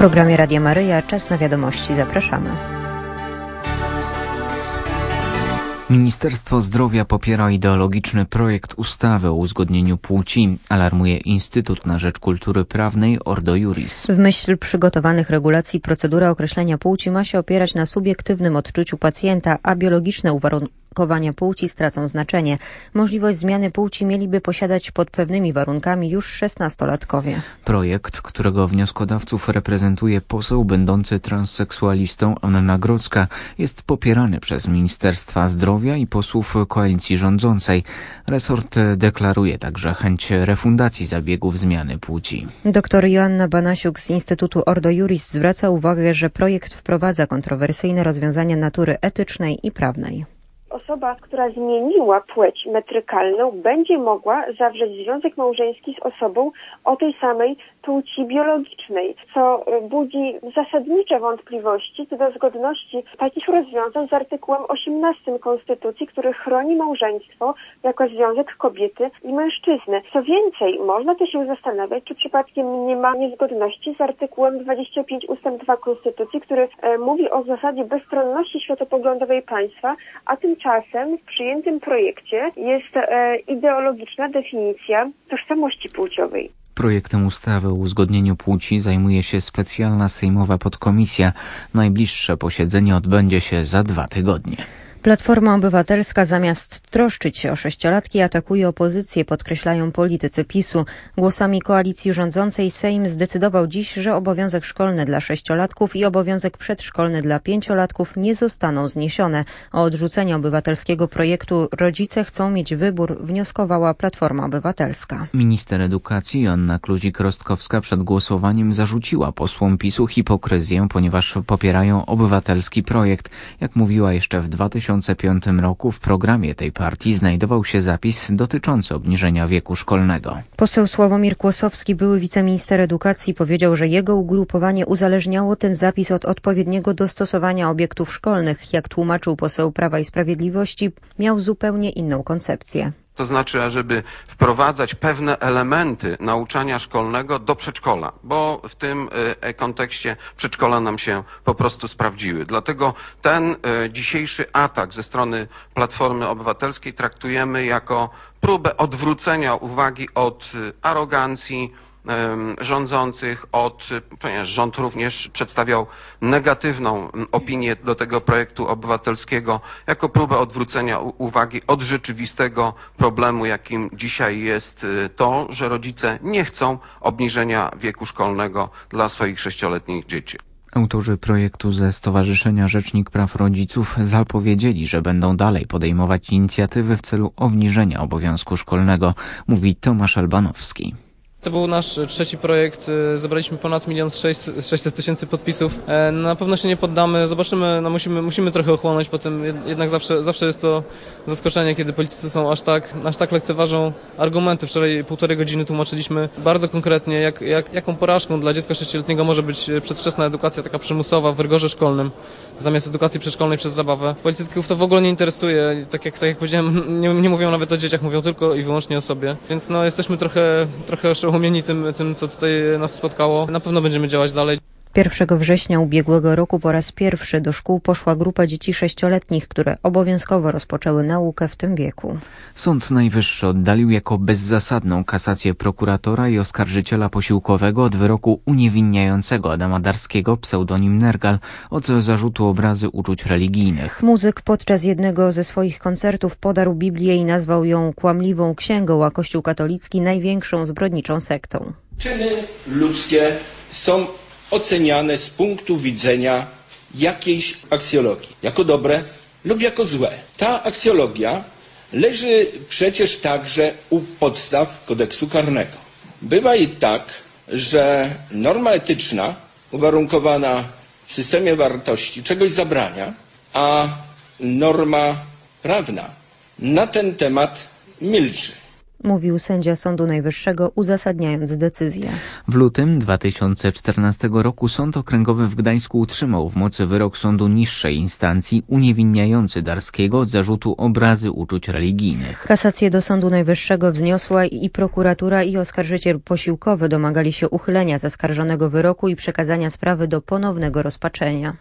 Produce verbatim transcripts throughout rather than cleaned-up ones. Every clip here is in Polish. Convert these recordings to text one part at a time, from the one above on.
programie Radia Maryja czas na wiadomości. Zapraszamy. Ministerstwo Zdrowia popiera ideologiczny projekt ustawy o uzgodnieniu płci, alarmuje Instytut na Rzecz Kultury Prawnej Ordo Iuris. W myśl przygotowanych regulacji procedura określenia płci ma się opierać na subiektywnym odczuciu pacjenta, a biologiczne uwarunkowania płci stracą znaczenie. Możliwość zmiany płci mieliby posiadać pod pewnymi warunkami już szesnastolatkowie. Projekt, którego wnioskodawców reprezentuje poseł będący transseksualistą Anna Grodzka, jest popierany przez Ministerstwa Zdrowia i posłów koalicji rządzącej. Resort deklaruje także chęć refundacji zabiegów zmiany płci. Doktor Joanna Banasiuk z Instytutu Ordo Iuris zwraca uwagę, że projekt wprowadza kontrowersyjne rozwiązania natury etycznej i prawnej. Osoba, która zmieniła płeć metrykalną, będzie mogła zawrzeć związek małżeński z osobą o tej samej płci biologicznej, co budzi zasadnicze wątpliwości co do zgodności takich rozwiązań z artykułem osiemnastym Konstytucji, który chroni małżeństwo jako związek kobiety i mężczyzny. Co więcej, można też się zastanawiać, czy przypadkiem nie ma niezgodności z artykułem dwudziestym piątym ustęp dwa Konstytucji, który e, mówi o zasadzie bezstronności światopoglądowej państwa, a tymczasem w przyjętym projekcie jest e, ideologiczna definicja tożsamości płciowej. Projektem ustawy o uzgodnieniu płci zajmuje się specjalna sejmowa podkomisja. Najbliższe posiedzenie odbędzie się za dwa tygodnie. Platforma Obywatelska zamiast troszczyć się o sześciolatki atakuje opozycję, podkreślają politycy PiSu. Głosami koalicji rządzącej Sejm zdecydował dziś, że obowiązek szkolny dla sześciolatków i obowiązek przedszkolny dla pięciolatków nie zostaną zniesione. O odrzucenie obywatelskiego projektu rodzice chcą mieć wybór, wnioskowała Platforma Obywatelska. Minister edukacji Joanna Kluzik-Rostkowska przed głosowaniem zarzuciła posłom PiSu hipokryzję, ponieważ popierają obywatelski projekt. Jak mówiła jeszcze w dwa tysiące piątym roku w programie tej partii znajdował się zapis dotyczący obniżenia wieku szkolnego. Poseł Sławomir Kłosowski, były wiceminister edukacji, powiedział, że jego ugrupowanie uzależniało ten zapis od odpowiedniego dostosowania obiektów szkolnych. Jak tłumaczył poseł Prawa i Sprawiedliwości, miał zupełnie inną koncepcję. To znaczy, ażeby wprowadzać pewne elementy nauczania szkolnego do przedszkola, bo w tym y, kontekście przedszkola nam się po prostu sprawdziły. Dlatego ten y, dzisiejszy atak ze strony Platformy Obywatelskiej traktujemy jako próbę odwrócenia uwagi od y, arogancji rządzących, od, ponieważ rząd również przedstawiał negatywną opinię do tego projektu obywatelskiego, jako próbę odwrócenia uwagi od rzeczywistego problemu, jakim dzisiaj jest to, że rodzice nie chcą obniżenia wieku szkolnego dla swoich sześcioletnich dzieci. Autorzy projektu ze Stowarzyszenia Rzecznik Praw Rodziców zapowiedzieli, że będą dalej podejmować inicjatywy w celu obniżenia obowiązku szkolnego, mówi Tomasz Albanowski. To był nasz trzeci projekt, zebraliśmy ponad milion sześćset tysięcy podpisów. Na pewno się nie poddamy, zobaczymy, no musimy, musimy trochę ochłonąć, potem jednak zawsze, zawsze jest to zaskoczenie, kiedy politycy są aż tak, aż tak lekceważą argumenty. Wczoraj półtorej godziny tłumaczyliśmy bardzo konkretnie, jak, jak, jaką porażką dla dziecka sześcioletniego może być przedwczesna edukacja taka przymusowa w rygorze szkolnym, zamiast edukacji przedszkolnej przez zabawę. Polityków to w ogóle nie interesuje, tak jak, tak jak powiedziałem, nie, nie mówią nawet o dzieciach, mówią tylko i wyłącznie o sobie, więc no jesteśmy trochę, trochę oszołomieni tym, tym, co tutaj nas spotkało. Na pewno będziemy działać dalej. pierwszego września ubiegłego roku po raz pierwszy do szkół poszła grupa dzieci sześcioletnich, które obowiązkowo rozpoczęły naukę w tym wieku. Sąd Najwyższy oddalił jako bezzasadną kasację prokuratora i oskarżyciela posiłkowego od wyroku uniewinniającego Adama Darskiego, pseudonim Nergal, od zarzutu obrazy uczuć religijnych. Muzyk podczas jednego ze swoich koncertów podarł Biblię i nazwał ją kłamliwą księgą, a Kościół katolicki największą zbrodniczą sektą. Czyny ludzkie są oceniane z punktu widzenia jakiejś aksjologii, jako dobre lub jako złe. Ta aksjologia leży przecież także u podstaw kodeksu karnego. Bywa i tak, że norma etyczna uwarunkowana w systemie wartości czegoś zabrania, a norma prawna na ten temat milczy. mówił sędzia Sądu Najwyższego, uzasadniając decyzję. W lutym dwa tysiące czternastego roku Sąd Okręgowy w Gdańsku utrzymał w mocy wyrok sądu niższej instancji uniewinniający Darskiego od zarzutu obrazy uczuć religijnych. Kasację do Sądu Najwyższego wzniosła i prokuratura, i oskarżyciel posiłkowy domagali się uchylenia zaskarżonego wyroku i przekazania sprawy do ponownego rozpatrzenia.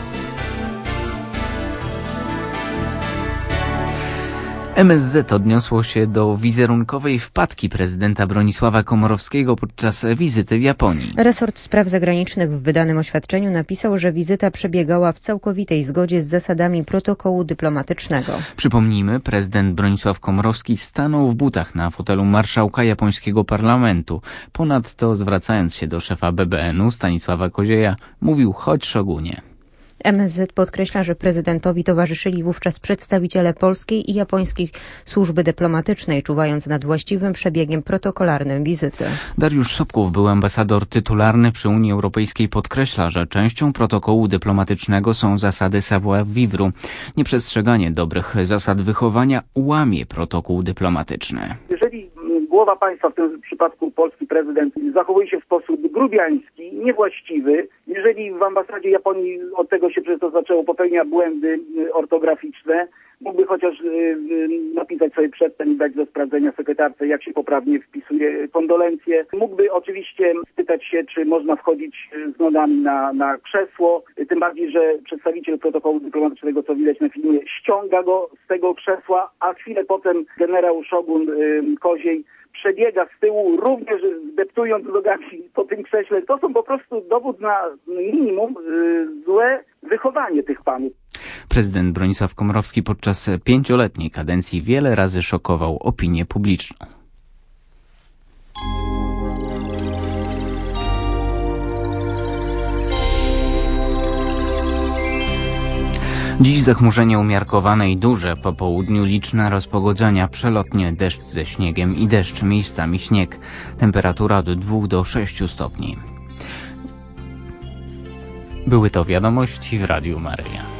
M S Z odniosło się do wizerunkowej wpadki prezydenta Bronisława Komorowskiego podczas wizyty w Japonii. Resort Spraw Zagranicznych w wydanym oświadczeniu napisał, że wizyta przebiegała w całkowitej zgodzie z zasadami protokołu dyplomatycznego. Przypomnijmy, prezydent Bronisław Komorowski stanął w butach na fotelu marszałka japońskiego parlamentu. Ponadto, zwracając się do szefa B B N u Stanisława Kozieja, mówił: chodź, szogunie. M S Z podkreśla, że prezydentowi towarzyszyli wówczas przedstawiciele polskiej i japońskiej służby dyplomatycznej, czuwając nad właściwym przebiegiem protokolarnym wizyty. Dariusz Sobków, był ambasador tytularny przy Unii Europejskiej, podkreśla, że częścią protokołu dyplomatycznego są zasady savoir-vivre. Nieprzestrzeganie dobrych zasad wychowania łamie protokół dyplomatyczny. Jeżeli głowa państwa, w tym przypadku polski prezydent, zachowuje się w sposób grubiański, niewłaściwy, jeżeli w ambasadzie Japonii, od tego się przez to zaczęło, popełnia błędy ortograficzne, mógłby chociaż napisać sobie przedtem i dać do sprawdzenia sekretarce, jak się poprawnie wpisuje kondolencje. Mógłby oczywiście spytać się, czy można wchodzić z nogami na, na krzesło, tym bardziej, że przedstawiciel protokołu dyplomatycznego, co widać na filmie, ściąga go z tego krzesła, a chwilę potem generał Szogun Koziej przebiega z tyłu, również deptując nogami po tym krześle. To są po prostu dowód na minimum y, złe wychowanie tych panów. Prezydent Bronisław Komorowski podczas pięcioletniej kadencji wiele razy szokował opinię publiczną. Dziś zachmurzenie umiarkowane i duże, po południu liczne rozpogodzenia, przelotnie deszcz ze śniegiem i deszcz, miejscami śnieg. Temperatura od dwóch do sześciu stopni. Były to wiadomości w Radiu Maryja.